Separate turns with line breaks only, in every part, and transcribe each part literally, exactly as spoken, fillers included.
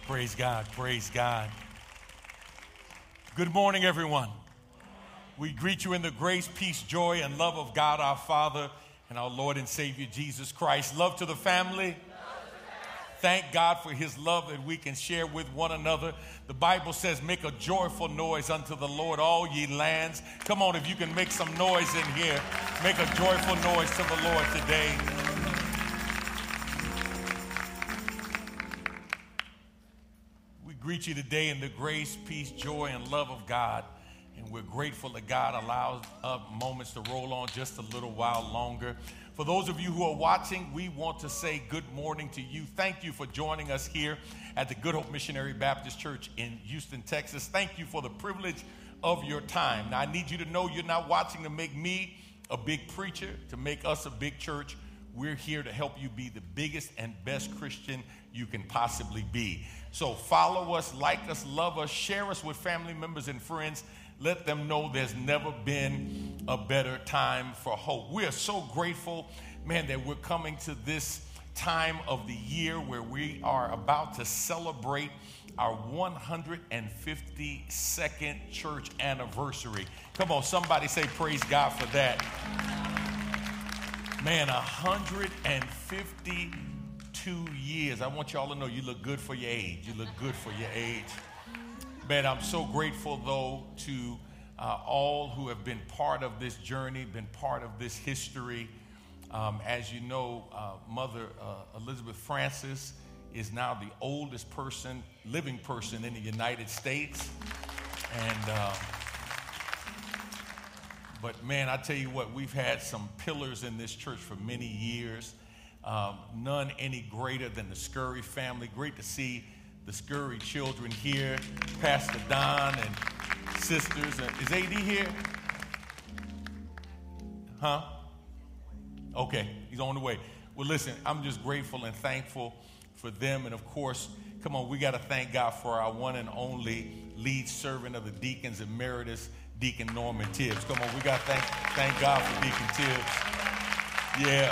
Praise God, praise God. Good morning, everyone. We greet you in the grace, peace, joy, and love of God our Father and our Lord and Savior Jesus Christ. Love to the family. Thank God for his love that we can share with one another. The Bible says, make a joyful noise unto the Lord, all ye lands. Come on, if you can make some noise in here, make a joyful noise to the Lord today. We greet you today in the grace, peace, joy, and love of God. And we're grateful that God allows uh, moments to roll on just a little while longer. For those of you who are watching, we want to say good morning to you. Thank you for joining us here at the Good Hope Missionary Baptist Church in Houston, Texas. Thank you for the privilege of your time. Now, I need you to know you're not watching to make me a big preacher, to make us a big church. We're here to help you be the biggest and best Christian you can possibly be. So follow us, like us, love us, share us with family members and friends. Let them know there's never been a better time for hope. We are so grateful, man, that we're coming to this time of the year where we are about to celebrate our one hundred fifty-second church anniversary. Come on, somebody say praise God for that. Man, one hundred fifty-two years. I want y'all to know you look good for your age. You look good for your age. Man, I'm so grateful, though, to uh, all who have been part of this journey, been part of this history. Um, as you know, uh, Mother uh, Elizabeth Francis is now the oldest person, living person in the United States. And, uh, but man, I tell you what, we've had some pillars in this church for many years. Um, none any greater than the Scurry family. Great to see the Scurry children here, Pastor Don and sisters. Is A D here? Huh? Okay, he's on the way. Well, listen, I'm just grateful and thankful for them. And of course, come on, we got to thank God for our one and only lead servant of the deacons emeritus, Deacon Norman Tibbs. Come on, we got to thank, thank God for Deacon Tibbs. Yeah.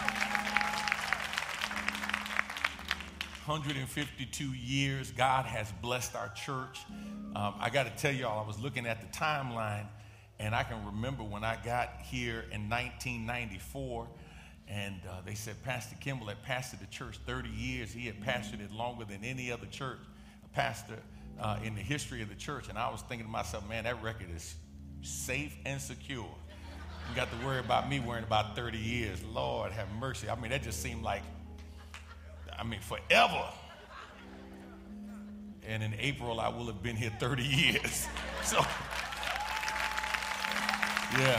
one hundred fifty-two years, God has blessed our church. Um, I got to tell y'all, I was looking at the timeline, and I can remember when I got here in nineteen ninety-four, and uh, they said Pastor Kimball had pastored the church thirty years. He had pastored it longer than any other church pastor uh, in the history of the church. And I was thinking to myself, man, that record is safe and secure. You got to worry about me worrying about thirty years. Lord have mercy. I mean, that just seemed like, I mean, forever. And in April, I will have been here thirty years. So, yeah.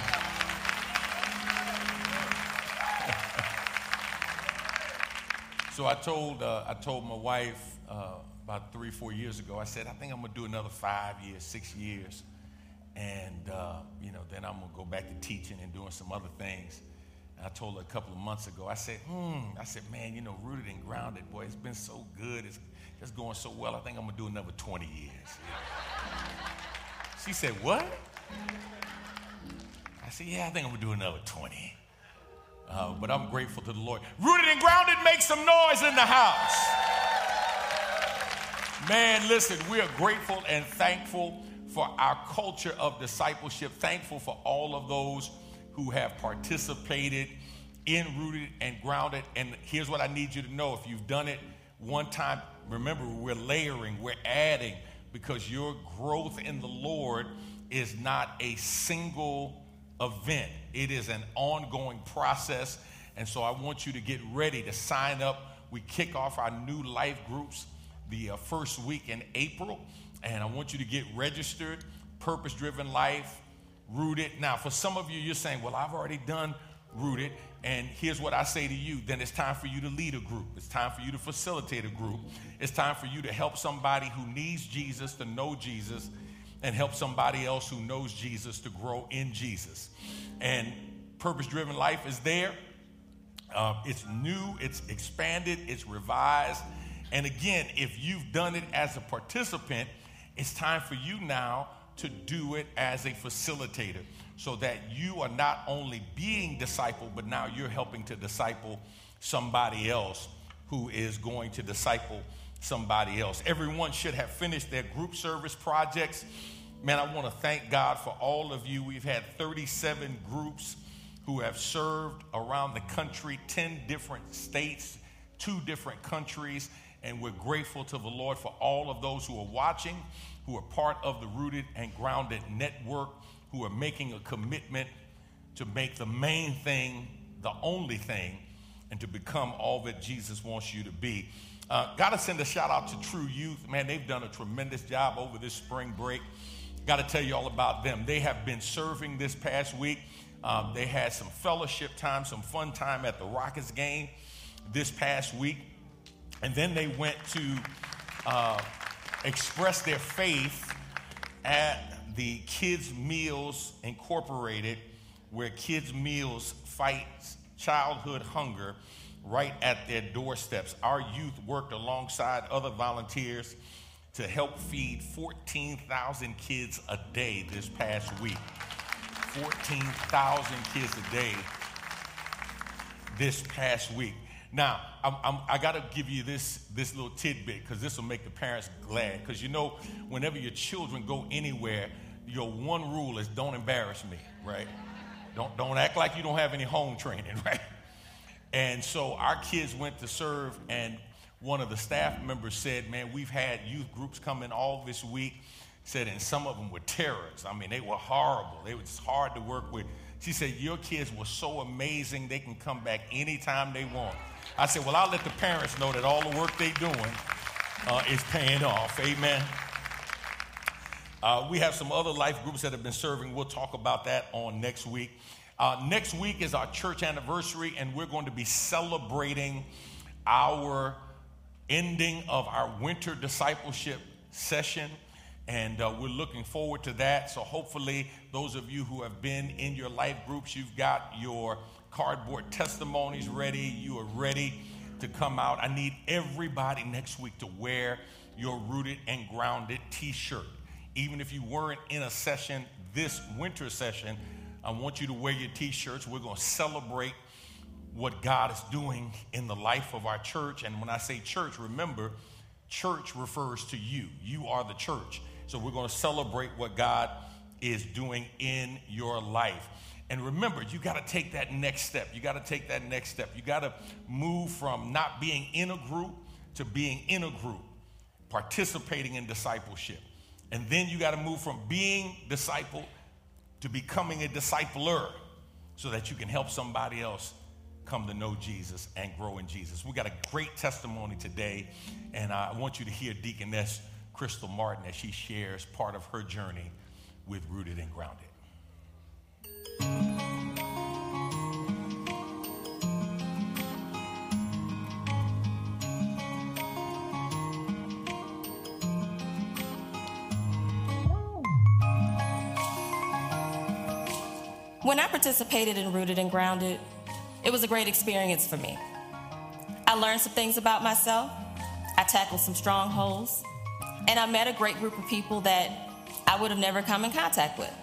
So I told uh, I told my wife uh, about three, four years ago, I said, I think I'm going to do another five years, six years. And, uh, you know, then I'm going to go back to teaching and doing some other things. I told her a couple of months ago, I said, hmm, I said, man, you know, Rooted and Grounded, boy, it's been so good. It's just going so well. I think I'm going to do another twenty years. She said, what? I said, yeah, I think I'm going to do another twenty. Uh, but I'm grateful to the Lord. Rooted and Grounded, make some noise in the house. Man, listen, we are grateful and thankful for our culture of discipleship, thankful for all of those who have participated in Rooted and Grounded. And here's what I need you to know. If you've done it one time, remember, we're layering, we're adding, because your growth in the Lord is not a single event. It is an ongoing process. And so I want you to get ready to sign up. We kick off our new life groups the uh, first week in April. And I want you to get registered. Purpose-driven life, Rooted. Now, for some of you, you're saying, well, I've already done Rooted, and here's what I say to you. Then it's time for you to lead a group. It's time for you to facilitate a group. It's time for you to help somebody who needs Jesus to know Jesus, and help somebody else who knows Jesus to grow in Jesus. And Purpose-driven life is there. Uh, it's new, it's expanded, it's revised. And again, if you've done it as a participant, it's time for you now to do it as a facilitator, so that you are not only being discipled, but now you're helping to disciple somebody else who is going to disciple somebody else. Everyone should have finished their group service projects. Man, I want to thank God for all of you. We've had thirty-seven groups who have served around the country, ten different states, two different countries, and we're grateful to the Lord for all of those who are watching, who are part of the Rooted and Grounded Network, who are making a commitment to make the main thing the only thing and to become all that Jesus wants you to be. Uh, Got to send a shout out to True Youth. Man, they've done a tremendous job over this spring break. Got to tell you all about them. They have been serving this past week. Um, they had some fellowship time, some fun time at the Rockets game this past week. And then they went to uh, express their faith at the Kids Meals Incorporated, where Kids Meals fights childhood hunger right at their doorsteps. Our youth worked alongside other volunteers to help feed fourteen thousand kids a day this past week. fourteen thousand kids a day this past week. Now, I'm, I'm, I got to give you this, this little tidbit because this will make the parents glad. Because, you know, whenever your children go anywhere, your one rule is don't embarrass me, right? Don't, don't act like you don't have any home training, right? And so our kids went to serve, and one of the staff members said, man, we've had youth groups come in all this week, said, and some of them were terrorists. I mean, they were horrible. They were just hard to work with. She said, your kids were so amazing, they can come back anytime they want. I said, well, I'll let the parents know that all the work they're doing uh, is paying off. Amen. Uh, we have some other life groups that have been serving. We'll talk about that on next week. Uh, next week is our church anniversary, and we're going to be celebrating our ending of our winter discipleship session. And uh, we're looking forward to that. So hopefully those of you who have been in your life groups, you've got your cardboard testimonies ready. You are ready to come out. I need everybody next week to wear your Rooted and Grounded t-shirt. Even if you weren't in a session this winter session, I want you to wear your t-shirts. We're going to celebrate what God is doing in the life of our church. And when I say church, remember, church refers to you. You are the church. So we're going to celebrate what God is doing in your life. And remember, you got to take that next step. You got to take that next step. You got to move from not being in a group to being in a group, participating in discipleship. And then you got to move from being discipled to becoming a discipler so that you can help somebody else come to know Jesus and grow in Jesus. We got a great testimony today, and I want you to hear Deaconess Crystal Martin as she shares part of her journey with Rooted and Grounded.
When I participated in Rooted and Grounded, it was a great experience for me. I learned some things about myself, I tackled some strongholds, and I met a great group of people that I would have never come in contact with.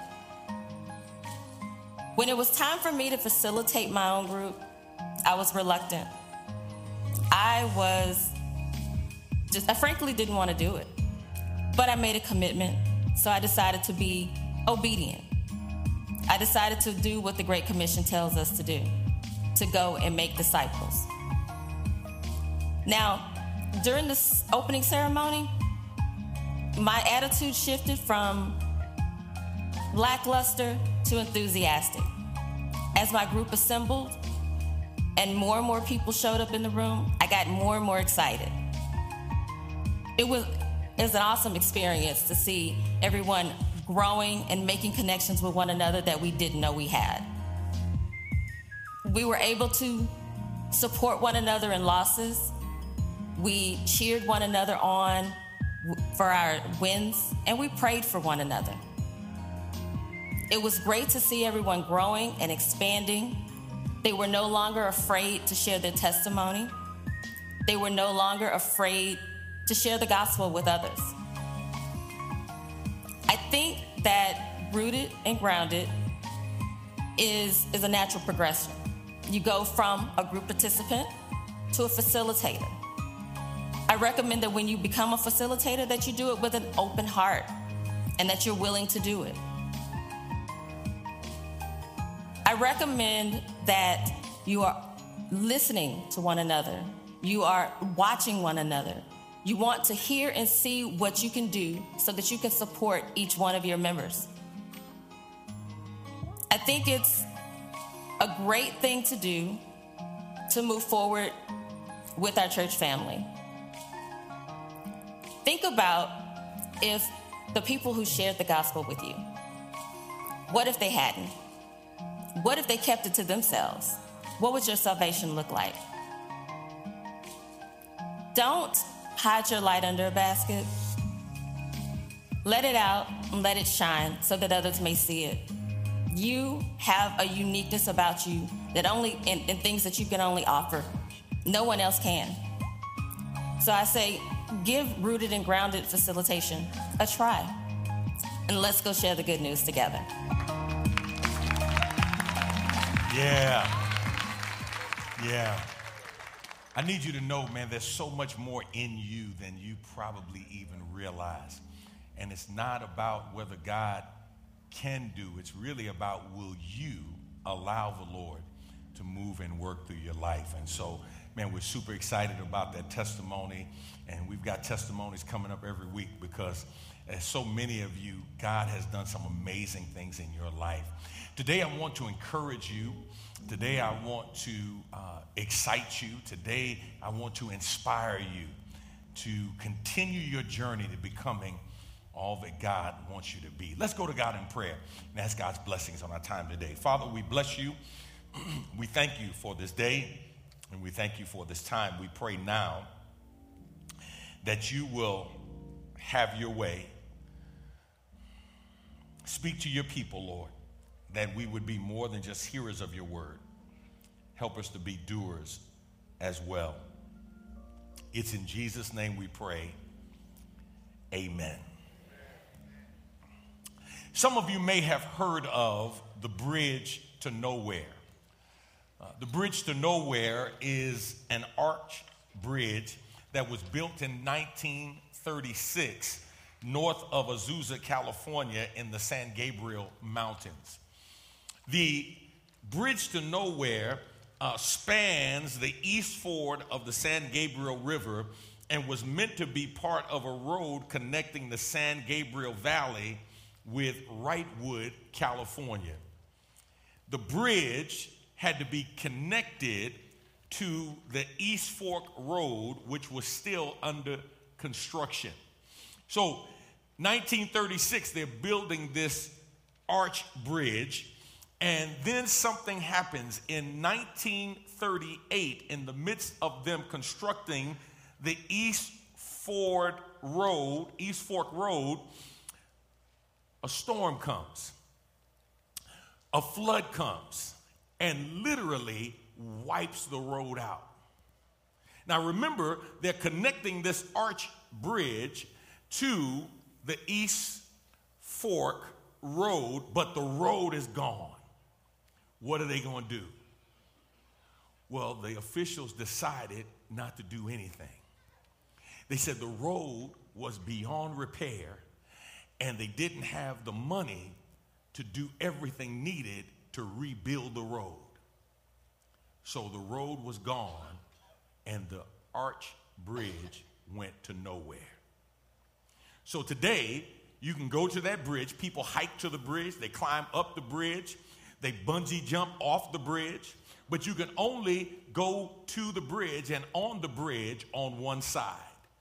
When it was time for me to facilitate my own group, I was reluctant. I was just, I frankly didn't want to do it. But I made a commitment, so I decided to be obedient. I decided to do what the Great Commission tells us to do, to go and make disciples. Now, during this opening ceremony, my attitude shifted from lackluster to enthusiastic. As my group assembled and more and more people showed up in the room, I got more and more excited. It was, it was an awesome experience to see everyone growing and making connections with one another that we didn't know we had. We were able to support one another in losses. We cheered one another on for our wins, and we prayed for one another. It was great to see everyone growing and expanding. They were no longer afraid to share their testimony. They were no longer afraid to share the gospel with others. I think that Rooted and Grounded is, is a natural progression. You go from a group participant to a facilitator. I recommend that when you become a facilitator that you do it with an open heart and that you're willing to do it. I recommend that you are listening to one another. You are watching one another. You want to hear and see what you can do so that you can support each one of your members. I think it's a great thing to do to move forward with our church family. Think about if the people who shared the gospel with you, what if they hadn't? What if they kept it to themselves? What would your salvation look like? Don't hide your light under a basket. Let it out and let it shine so that others may see it. You have a uniqueness about you that only, and, and things that you can only offer. No one else can. So I say, give Rooted and Grounded Facilitation a try. And let's go share the good news together.
Yeah. Yeah. I need you to know, man, there's so much more in you than you probably even realize. And it's not about whether God can do. It's really about, will you allow the Lord to move and work through your life? And so, man, we're super excited about that testimony. And we've got testimonies coming up every week because as so many of you, God has done some amazing things in your life. Today, I want to encourage you. Today, I want to uh, excite you. Today, I want to inspire you to continue your journey to becoming all that God wants you to be. Let's go to God in prayer and ask God's blessings on our time today. Father, we bless you. We thank you for this day, and we thank you for this time. We pray now that you will have your way. Speak to your people, Lord, that we would be more than just hearers of your word. Help us to be doers as well. It's in Jesus' name we pray. Amen. Some of you may have heard of the Bridge to Nowhere. Uh, the Bridge to Nowhere is an arch bridge that was built in nineteen thirty-six north of Azusa, California in the San Gabriel Mountains. The Bridge to Nowhere uh, spans the east ford of the San Gabriel River and was meant to be part of a road connecting the San Gabriel Valley with Wrightwood, California. The bridge had to be connected to the East Fork Road, which was still under construction. So, nineteen thirty-six, they're building this arch bridge, and then something happens. In nineteen thirty-eight, in the midst of them constructing the East Ford Road, East Fork Road, a storm comes, a flood comes, and literally wipes the road out. Now remember, they're connecting this arch bridge to the East Fork Road, but the road is gone. What are they going to do? Well, the officials decided not to do anything. They said the road was beyond repair, and they didn't have the money to do everything needed to rebuild the road. So the road was gone, and the arch bridge went to nowhere. So today, you can go to that bridge. People hike to the bridge. They climb up the bridge. They bungee jump off the bridge. But you can only go to the bridge and on the bridge on one side.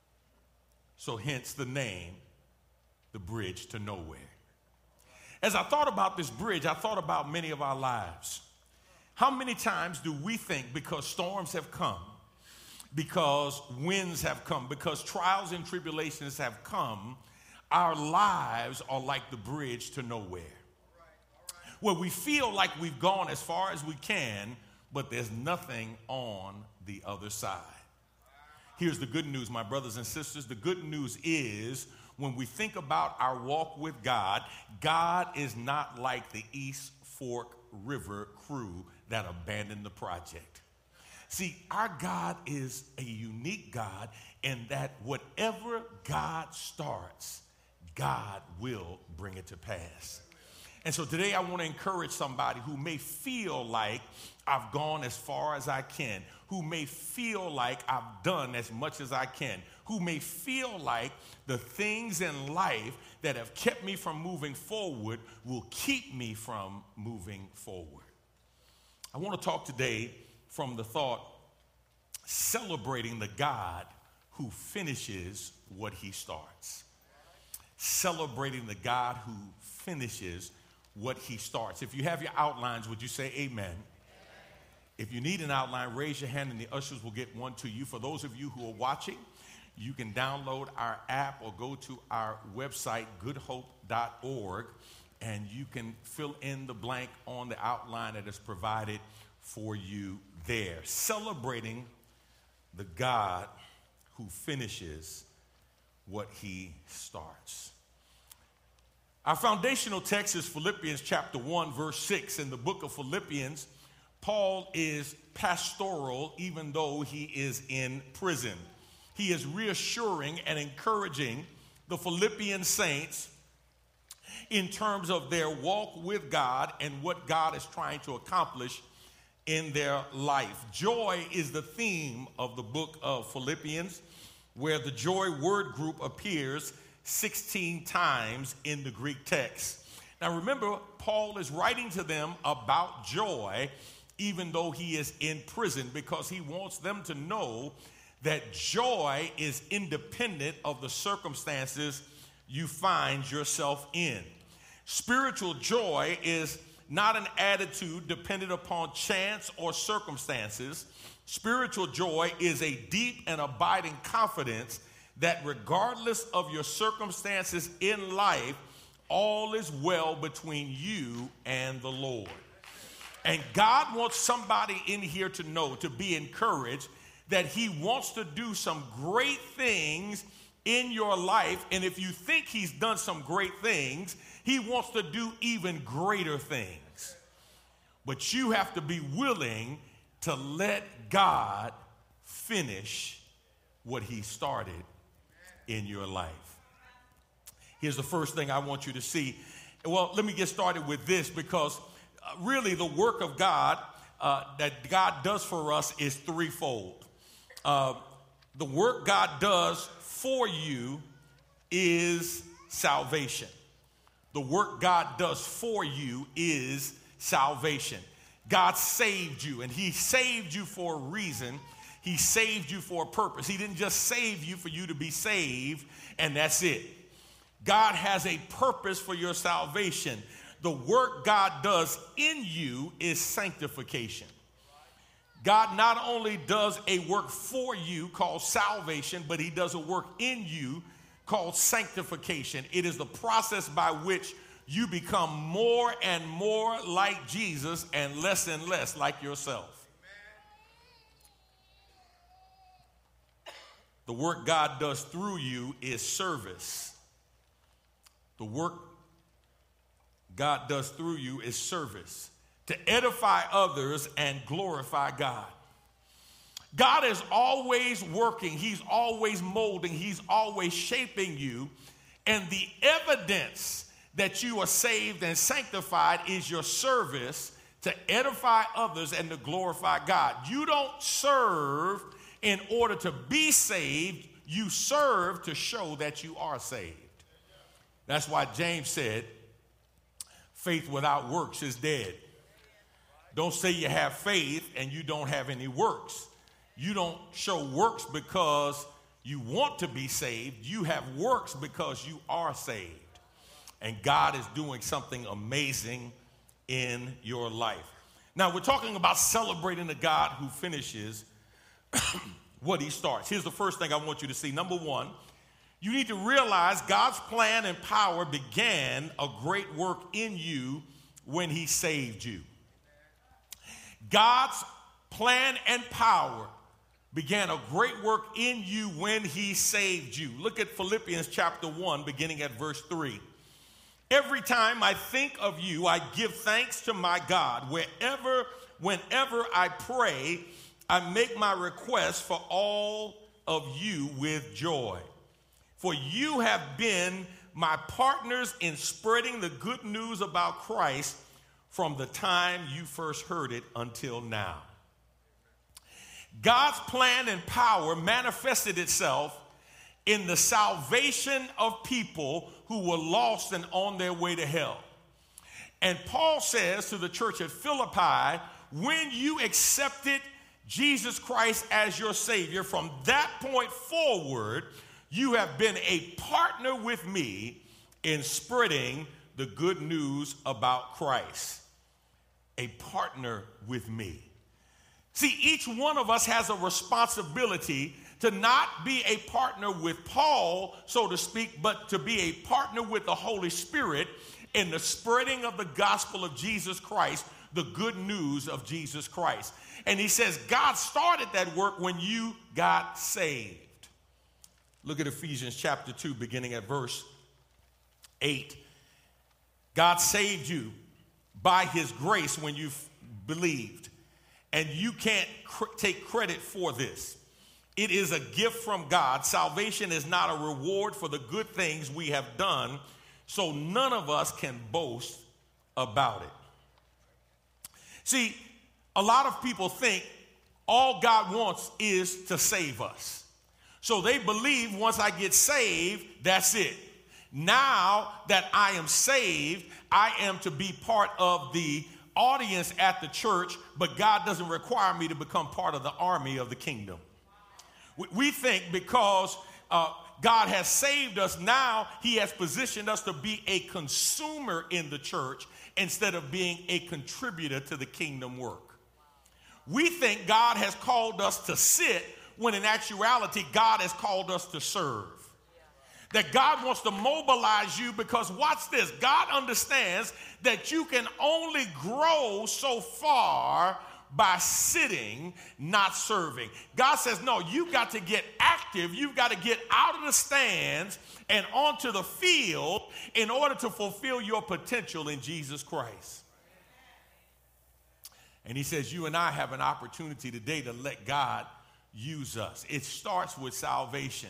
So hence the name, the Bridge to Nowhere. As I thought about this bridge, I thought about many of our lives. How many times do we think because storms have come, because winds have come, because trials and tribulations have come, our lives are like the bridge to nowhere? Where we feel like we've gone as far as we can, but there's nothing on the other side. Here's the good news, my brothers and sisters. The good news is when we think about our walk with God, God is not like the East Fork River crew that abandoned the project. See, our God is a unique God in that whatever God starts, God will bring it to pass. And so today I want to encourage somebody who may feel like I've gone as far as I can, who may feel like I've done as much as I can, who may feel like the things in life that have kept me from moving forward will keep me from moving forward. I want to talk today from the thought, celebrating the God who finishes what he starts. Celebrating the God who finishes what he starts. If you have your outlines, would you say amen? Amen? If you need an outline, raise your hand and the ushers will get one to you. For those of you who are watching, you can download our app or go to our website, good hope dot org, and you can fill in the blank on the outline that is provided for you there. Celebrating the God who finishes what he starts. Our foundational text is Philippians chapter one, verse six. In the book of Philippians, Paul is pastoral even though he is in prison. He is reassuring and encouraging the Philippian saints in terms of their walk with God and what God is trying to accomplish in their life. Joy is the theme of the book of Philippians, where the joy word group appears sixteen times in the Greek text. Now remember, Paul is writing to them about joy even though he is in prison, because he wants them to know that joy is independent of the circumstances you find yourself in. Spiritual joy is not an attitude dependent upon chance or circumstances. Spiritual joy is a deep and abiding confidence that regardless of your circumstances in life, all is well between you and the Lord. And God wants somebody in here to know, to be encouraged, that he wants to do some great things in your life. And if you think he's done some great things, he wants to do even greater things. But you have to be willing to let God finish what he started in your life. Here's the first thing I want you to see. Well, let me get started with this, because uh, really the work of God uh, that God does for us is threefold. Uh, the work God does for you is salvation. The work God does for you is salvation. God saved you, and he saved you for a reason. He saved you for a purpose. He didn't just save you for you to be saved, and that's it. God has a purpose for your salvation. The work God does in you is sanctification. God not only does a work for you called salvation, but he does a work in you called sanctification. It is the process by which you become more and more like Jesus and less and less like yourself. The work God does through you is service. The work God does through you is service, to edify others and glorify God. God is always working. He's always molding. He's always shaping you. And the evidence that you are saved and sanctified is your service to edify others and to glorify God. You don't serve in order to be saved. You serve to show that you are saved. That's why James said, faith without works is dead. Don't say you have faith and you don't have any works. You don't show works because you want to be saved. You have works because you are saved. And God is doing something amazing in your life. Now, we're talking about celebrating the God who finishes what he starts. Here's the first thing I want you to see. Number one, you need to realize God's plan and power began a great work in you when he saved you. God's plan and power began a great work in you when he saved you. Look at Philippians chapter one, beginning at verse three. Every time I think of you, I give thanks to my God. Wherever, whenever I pray, I make my request for all of you with joy. For you have been my partners in spreading the good news about Christ from the time you first heard it until now. God's plan and power manifested itself in the salvation of people who were lost and on their way to hell. And Paul says to the church at Philippi, when you accepted Jesus Christ as your Savior, from that point forward, you have been a partner with me in spreading the good news about Christ. A partner with me. See, each one of us has a responsibility to not be a partner with Paul, so to speak, but to be a partner with the Holy Spirit in the spreading of the gospel of Jesus Christ, the good news of Jesus Christ. And he says God started that work when you got saved. Look at Ephesians chapter two, beginning at verse eight. God saved you by his grace when you believed. And you can't cr- take credit for this. It is a gift from God. Salvation is not a reward for the good things we have done, so none of us can boast about it. See, a lot of people think all God wants is to save us. So they believe once I get saved, that's it. Now that I am saved, I am to be part of the audience at the church, but God doesn't require me to become part of the army of the kingdom. We think because uh, God has saved us, now he has positioned us to be a consumer in the church instead of being a contributor to the kingdom work. We think God has called us to sit when in actuality God has called us to serve. That God wants to mobilize you because watch this, God understands that you can only grow so far by sitting, not serving. God says, no, you've got to get active. You've got to get out of the stands and onto the field in order to fulfill your potential in Jesus Christ. And he says, you and I have an opportunity today to let God use us. It starts with salvation.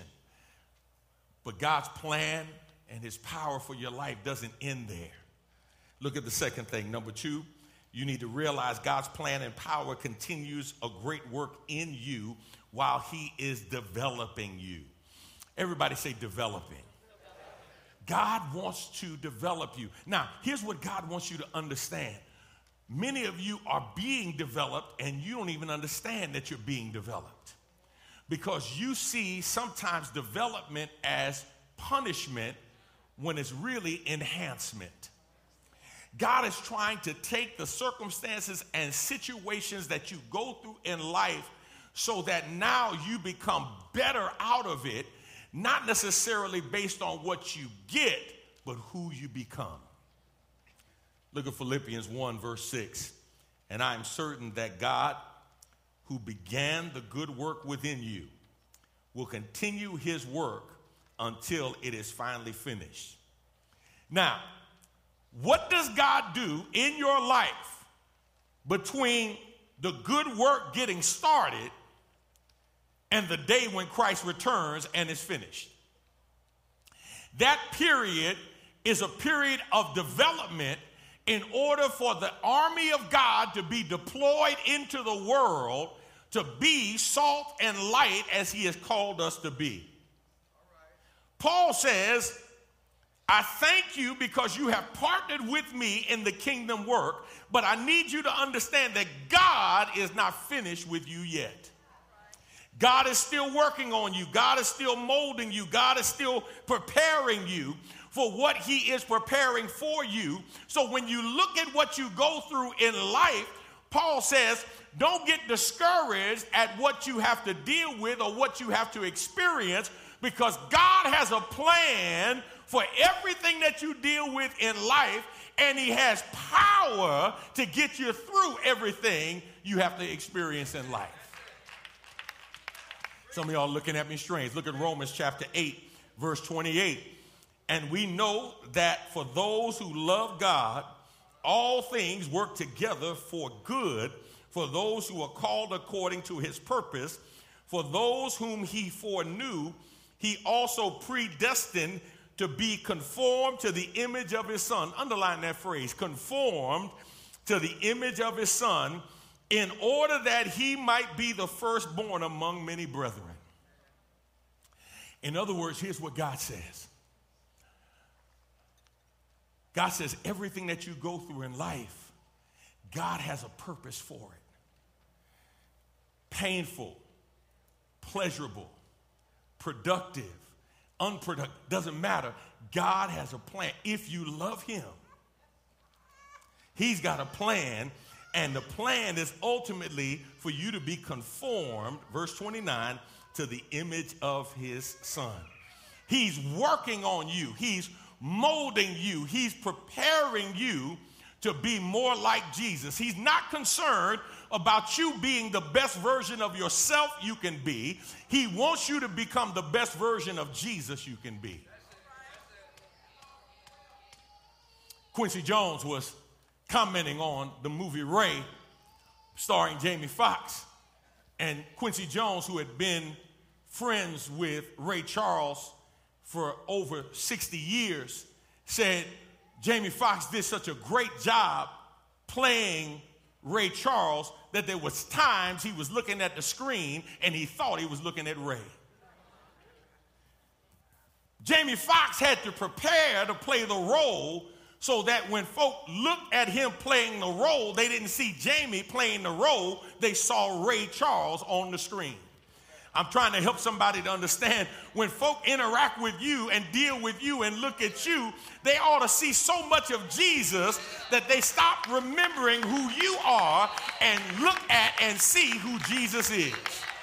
But God's plan and his power for your life doesn't end there. Look at the second thing. Number two, you need to realize God's plan and power continues a great work in you while he is developing you. Everybody say developing. God wants to develop you. Now, here's what God wants you to understand. Many of you are being developed and you don't even understand that you're being developed. Because you see sometimes development as punishment when it's really enhancement. God is trying to take the circumstances and situations that you go through in life so that now you become better out of it, not necessarily based on what you get, but who you become. Look at Philippians one, verse six. And I am certain that God, who began the good work within you, will continue his work until it is finally finished. Now, what does God do in your life between the good work getting started and the day when Christ returns and is finished? That period is a period of development in order for the army of God to be deployed into the world to be salt and light as he has called us to be. Paul says, I thank you because you have partnered with me in the kingdom work, but I need you to understand that God is not finished with you yet. God is still working on you. God is still molding you. God is still preparing you for what he is preparing for you. So when you look at what you go through in life, Paul says, don't get discouraged at what you have to deal with or what you have to experience, because God has a plan for everything that you deal with in life, and he has power to get you through everything you have to experience in life. Some of y'all looking at me strange. Look at Romans chapter eight, verse twenty-eight. And we know that for those who love God, all things work together for good for those who are called according to his purpose. For those whom he foreknew, he also predestined to be conformed to the image of his son. Underline that phrase, conformed to the image of his son, in order that he might be the firstborn among many brethren. In other words, here's what God says. God says everything that you go through in life, God has a purpose for it. Painful, pleasurable, productive, unproductive, doesn't matter. God has a plan. If you love him, he's got a plan, and the plan is ultimately for you to be conformed, verse twenty-nine, to the image of his son. He's working on you. He's molding you. He's preparing you to be more like Jesus. He's not concerned about you being the best version of yourself you can be. He wants you to become the best version of Jesus you can be. Quincy Jones was commenting on the movie Ray, starring Jamie Foxx. And Quincy Jones, who had been friends with Ray Charles for over sixty years, said Jamie Foxx did such a great job playing Ray Charles that there was times he was looking at the screen and he thought he was looking at Ray. Jamie Foxx had to prepare to play the role so that when folk looked at him playing the role, they didn't see Jamie playing the role, they saw Ray Charles on the screen. I'm trying to help somebody to understand, when folk interact with you and deal with you and look at you, they ought to see so much of Jesus that they stop remembering who you are and look at and see who Jesus is.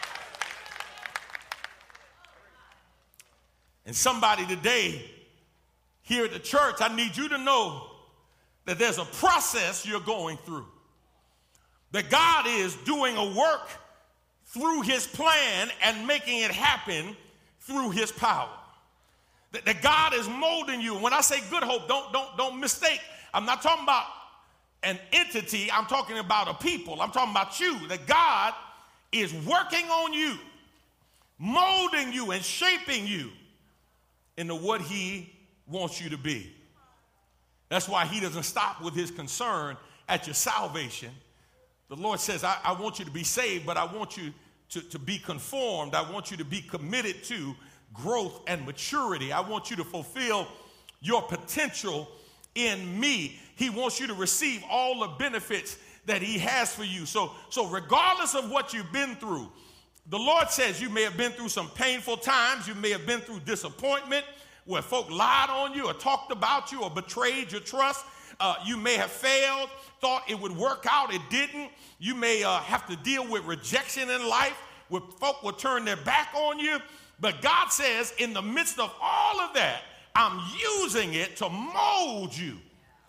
And somebody today here at the church, I need you to know that there's a process you're going through. That God is doing a work through his plan and making it happen through his power. That, that God is molding you. And when I say Good Hope, don't, don't, don't mistake. I'm not talking about an entity. I'm talking about a people. I'm talking about you. That God is working on you, molding you and shaping you into what he wants you to be. That's why he doesn't stop with his concern at your salvation. The Lord says, I, I want you to be saved, but I want you to, to be conformed. I want you to be committed to growth and maturity. I want you to fulfill your potential in me. He wants you to receive all the benefits that he has for you. So, so regardless of what you've been through, the Lord says you may have been through some painful times. You may have been through disappointment where folk lied on you or talked about you or betrayed your trust. Uh, you may have failed, thought it would work out. It didn't. You may uh, have to deal with rejection in life where folk will turn their back on you. But God says in the midst of all of that, I'm using it to mold you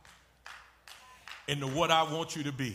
into what I want you to be.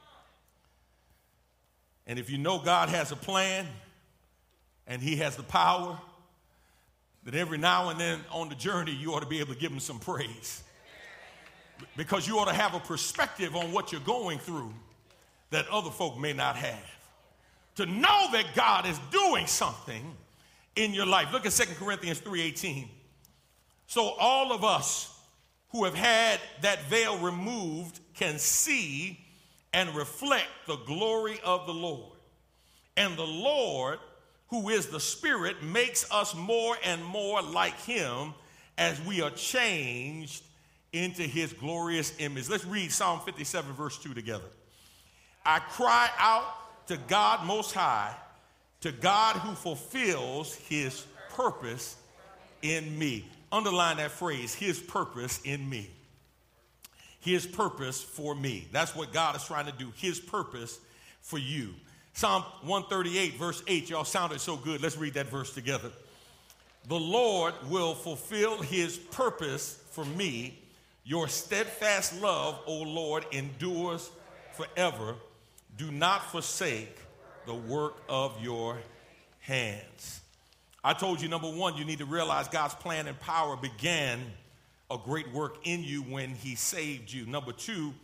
And if you know God has a plan and he has the power, that every now and then on the journey you ought to be able to give him some praise. Because you ought to have a perspective on what you're going through that other folk may not have. To know that God is doing something in your life. Look at Second Corinthians three eighteen. So all of us who have had that veil removed can see and reflect the glory of the Lord. And the Lord, who is the Spirit, makes us more and more like him as we are changed into his glorious image. Let's read Psalm fifty-seven, verse two together. I cry out to God Most High, to God who fulfills his purpose in me. Underline that phrase, his purpose in me. His purpose for me. That's what God is trying to do, his purpose for you. Psalm one thirty-eight, verse eight. Y'all sounded so good. Let's read that verse together. The Lord will fulfill his purpose for me. Your steadfast love, O Lord, endures forever. Do not forsake the work of your hands. I told you, number one, you need to realize God's plan and power began a great work in you when he saved you. Number two,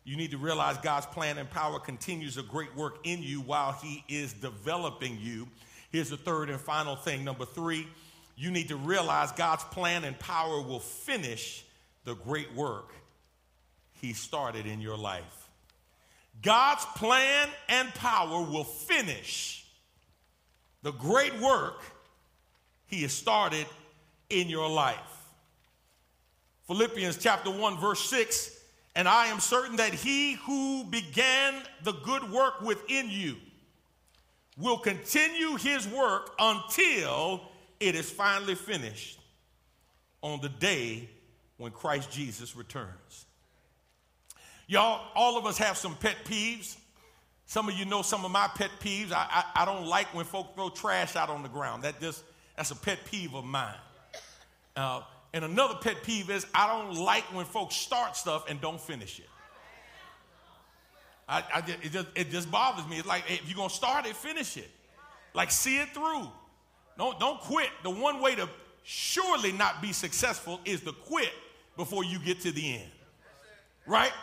You need to realize God's plan and power continues a great work in you while he is developing you. Here's the third and final thing. Number three, you need to realize God's plan and power will finish the great work he started in your life. God's plan and power will finish the great work he has started in your life. Philippians chapter one, verse six, and I am certain that he who began the good work within you will continue his work until it is finally finished on the day when Christ Jesus returns. Y'all, all of us have some pet peeves. Some of you know some of my pet peeves. I, I, I don't like when folk throw trash out on the ground. That just, that's a pet peeve of mine. Uh, and another pet peeve is I don't like when folks start stuff and don't finish it. I, I just, it, just, it just bothers me. It's like, if you're going to start it, finish it. Like, see it through. Don't, don't quit. The one way to surely not be successful is to quit before you get to the end. Right?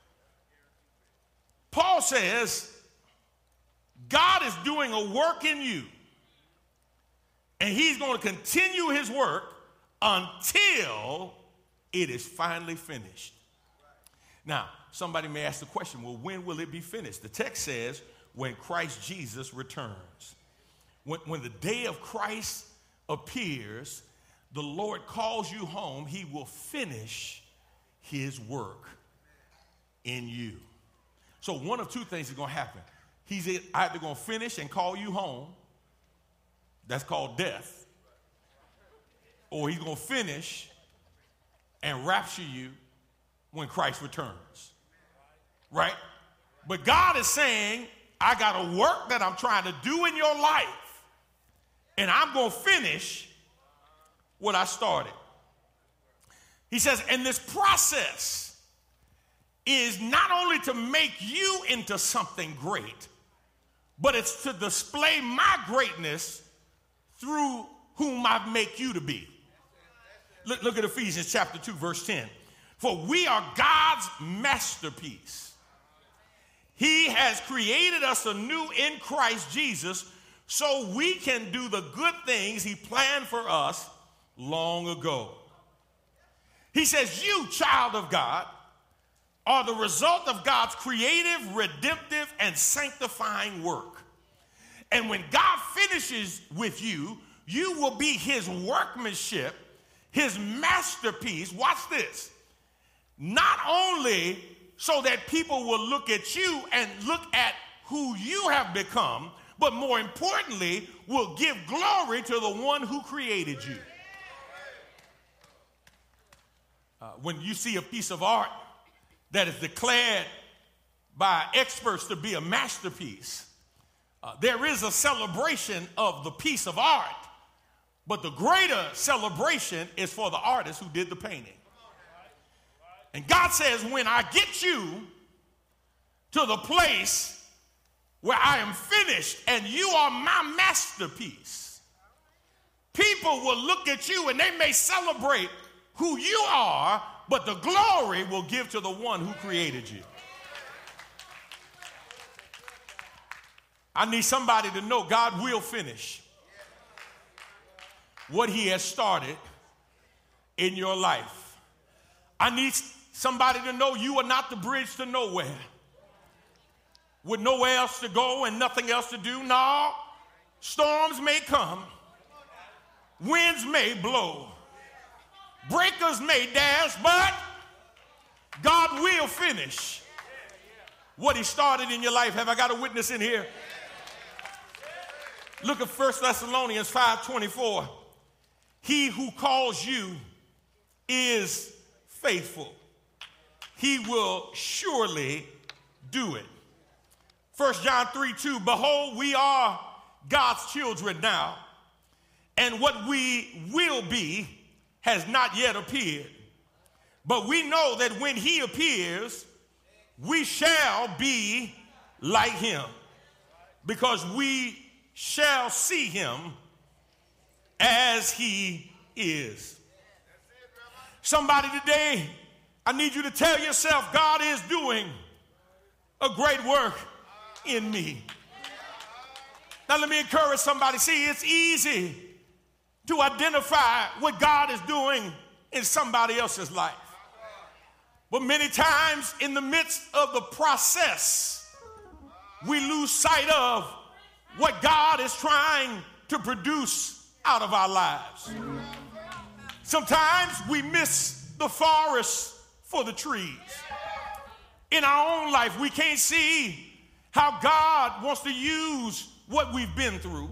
Paul says, God is doing a work in you, and he's going to continue his work until it is finally finished. Now, somebody may ask the question, well, when will it be finished? The text says, when Christ Jesus returns. When, when the day of Christ appears, the Lord calls you home, he will finish his work in you. So one of two things is going to happen. He's either going to finish and call you home. That's called death. Or he's going to finish and rapture you when Christ returns. Right? But God is saying, I got a work that I'm trying to do in your life, and I'm going to finish what I started. He says, and this process is not only to make you into something great, but it's to display my greatness through whom I make you to be. Look, look at Ephesians chapter two, verse ten. For we are God's masterpiece. He has created us anew in Christ Jesus so we can do the good things he planned for us long ago. He says, you, child of God, are the result of God's creative, redemptive, and sanctifying work. And when God finishes with you, you will be his workmanship, his masterpiece. Watch this. Not only so that people will look at you and look at who you have become, but more importantly, will give glory to the one who created you. Uh, when you see a piece of art that is declared by experts to be a masterpiece, uh, there is a celebration of the piece of art, but the greater celebration is for the artist who did the painting. And God says, when I get you to the place where I am finished and you are my masterpiece, people will look at you and they may celebrate who you are, but the glory will give to the one who created you. I need somebody to know God will finish what he has started in your life. I need somebody to know you are not the bridge to nowhere, with nowhere else to go and nothing else to do. No, storms may come, winds may blow, breakers may dash, but God will finish what he started in your life. Have I got a witness in here? Look at First Thessalonians five twenty-four. He who calls you is faithful. He will surely do it. First John three two, behold, we are God's children now, and what we will be has not yet appeared. But we know that when he appears, we shall be like him, because we shall see him as he is. Somebody today, I need you to tell yourself, God is doing a great work in me. Now let me encourage somebody. See, it's easy to identify what God is doing in somebody else's life. But many times in the midst of the process, we lose sight of what God is trying to produce out of our lives. Sometimes we miss the forest for the trees. In our own life, we can't see how God wants to use what we've been through,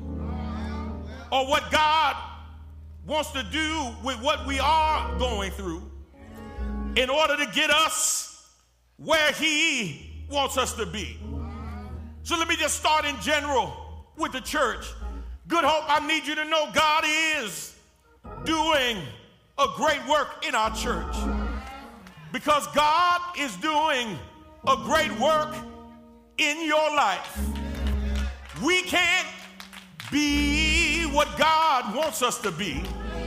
or what God wants to do with what we are going through in order to get us where he wants us to be. So let me just start in general with the church. Good Hope, I need you to know God is doing a great work in our church, because God is doing a great work in your life. We can't be what God wants us to be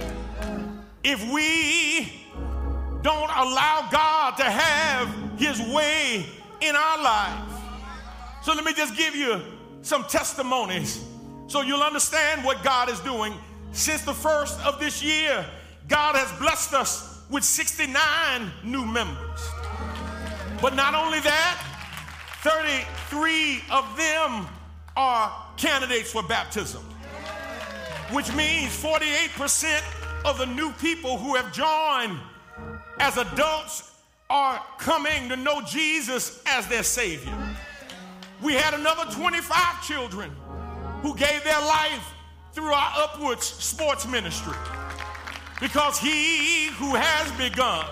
if we don't allow God to have his way in our lives. So let me just give you some testimonies so you'll understand what God is doing. Since the first of this year, God has blessed us with sixty-nine new members. But not only that, thirty-three of them are candidates for baptism, which means forty-eight percent of the new people who have joined as adults are coming to know Jesus as their Savior. We had another twenty-five children who gave their life through our Upwards sports ministry, because he who has begun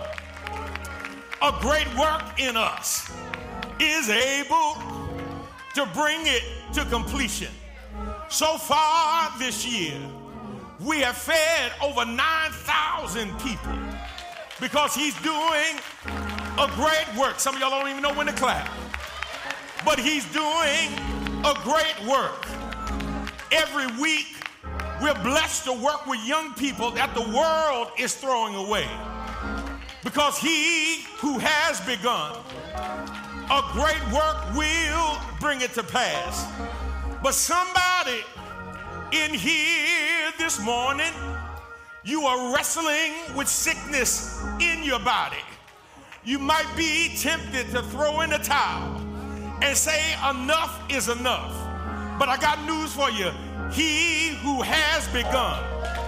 a great work in us is able to bring it to completion. So far this year, we have fed over nine thousand people, because he's doing a great work. Some of y'all don't even know when to clap, but he's doing a great work. Every week, we're blessed to work with young people that the world is throwing away, because he who has begun a great work will bring it to pass. But somebody in here this morning, you are wrestling with sickness in your body. You might be tempted to throw in the towel and say enough is enough. But I got news for you. He who has begun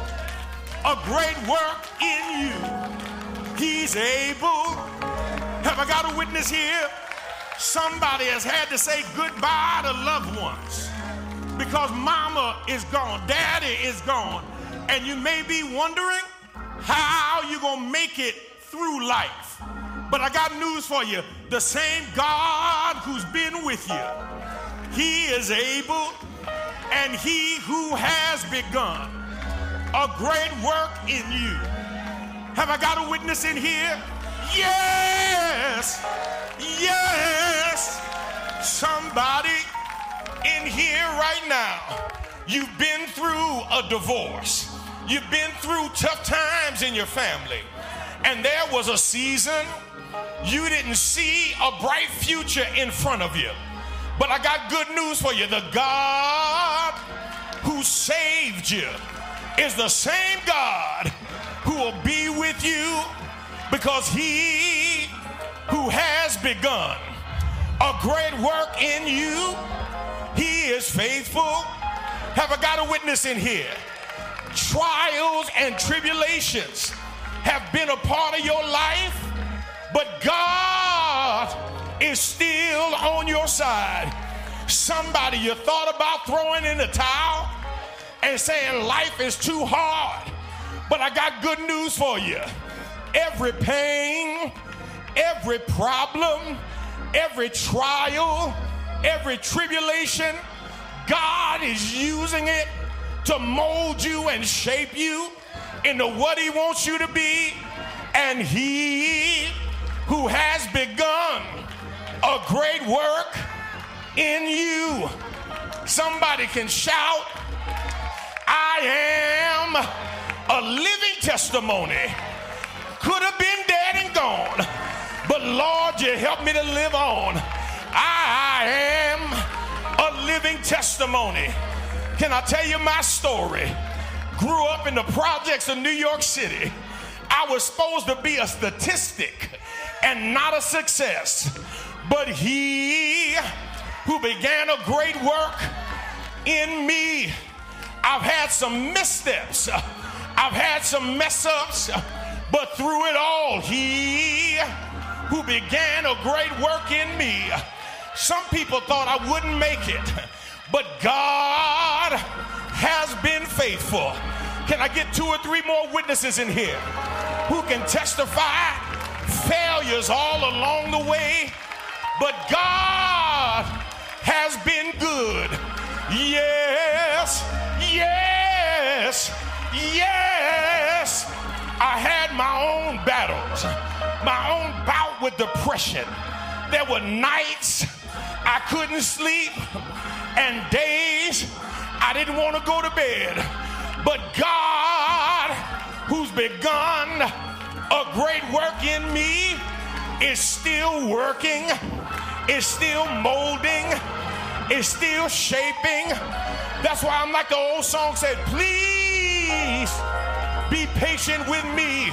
a great work in you, he's able. Have I got a witness here? Somebody has had to say goodbye to loved ones because mama is gone, daddy is gone, and you may be wondering how you're going to make it through life. But I got news for you. The same God who's been with you, he is able, and he who has begun a great work in you. Have I got a witness in here? Yes, yes. Somebody in here right now, you've been through a divorce. You've been through tough times in your family. And there was a season you didn't see a bright future in front of you. But I got good news for you. The God who saved you is the same God who will be with you, because he who has begun a great work in you, he is faithful. Have I got a witness in here? Trials and tribulations have been a part of your life, but God is still on your side. Somebody, you thought about throwing in the towel and saying life is too hard, but I got good news for you. Every pain, every problem, every trial, every tribulation, God is using it to mold you and shape you into what he wants you to be. And he who has begun a great work in you. Somebody can shout, I am a living testimony. Could have been dead and gone, but Lord, you helped me to live on. I I am a living testimony. Can I tell you my story? Grew up in the projects of New York City. I was supposed to be a statistic and not a success. But he who began a great work in me, I've had some missteps, I've had some mess ups, but through it all, he who began a great work in me. Some people thought I wouldn't make it, but God has been faithful. Can I get two or three more witnesses in here who can testify failures all along the way, but God has been good? Yes, yes, yes. I had my own battles, my own bout with depression. There were nights I couldn't sleep and days I didn't want to go to bed. But God, who's begun a great work in me, is still working, is still molding, is still shaping. That's why I'm like the old song said, please be patient with me.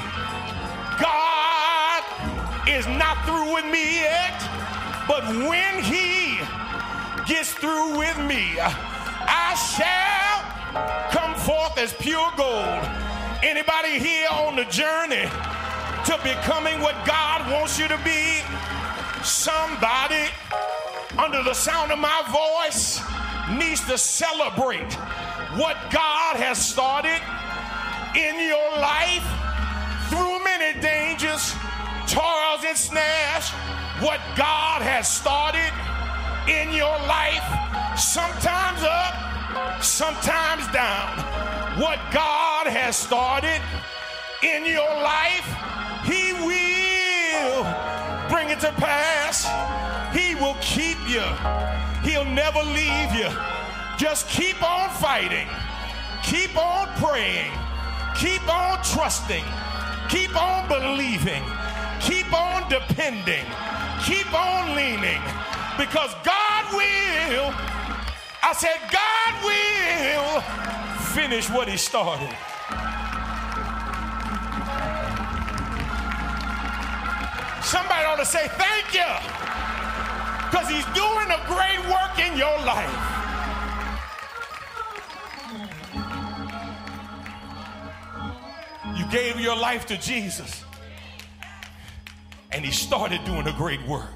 God is not through with me yet, but when he gets through with me, I shall come forth as pure gold. Anybody here on the journey to becoming what God wants you to be? Somebody under the sound of my voice needs to celebrate what God has started in your life through many dangers, toils, and snares. What God has started in your life, sometimes up, sometimes down. What God has started in your life, he will bring it to pass. He will keep you. He'll never leave you. Just keep on fighting. Keep on praying. Keep on trusting. Keep on believing. Keep on depending. Keep on leaning. Because God will, I said, God will finish what he started. Somebody ought to say thank you, because he's doing a great work in your life. You gave your life to Jesus, and he started doing a great work.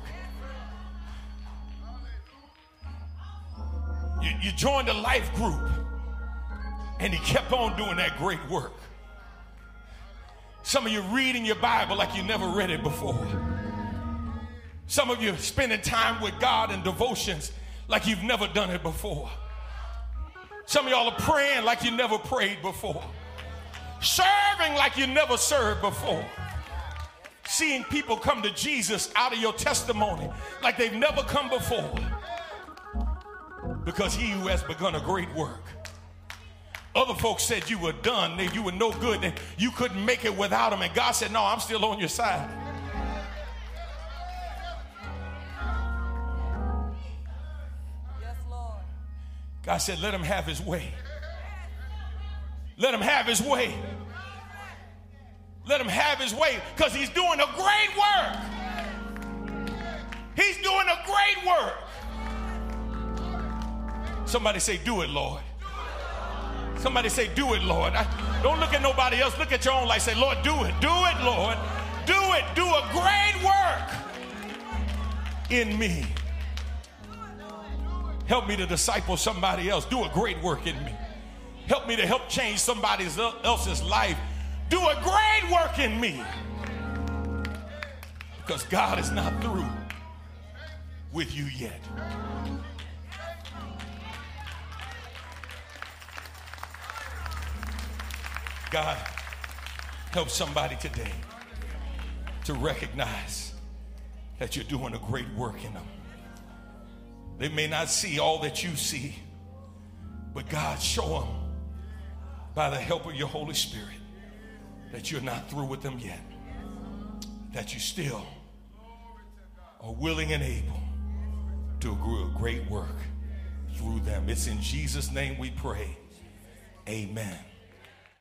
You, you joined a life group, and he kept on doing that great work. Some of you reading your Bible like you never read it before. Some of you spending time with God in devotions like you've never done it before. Some of y'all are praying like you never prayed before. Serving like you never served before. Seeing people come to Jesus out of your testimony like they've never come before. Because he who has begun a great work. Other folks said you were done, that you were no good, that you couldn't make it without him. And God said, no, I'm still on your side.
Yes, Lord.
God said, let him have his way. Let him have his way. Let him have his way, because he's doing a great work. He's doing a great work. Somebody say, do it, Lord. Somebody say, do it, Lord. I, don't look at nobody else. Look at your own life. Say, Lord, do it. Do it, Lord. Do it. Do a great work in me. Help me to disciple somebody else. Do a great work in me. Help me to help change somebody else's life. Do a great work in me. Because God is not through with you yet. God, help somebody today to recognize that you're doing a great work in them. They may not see all that you see, but God, show them by the help of your Holy Spirit that you're not through with them yet, that you still are willing and able do a great work through them. It's in Jesus' name we pray. Amen.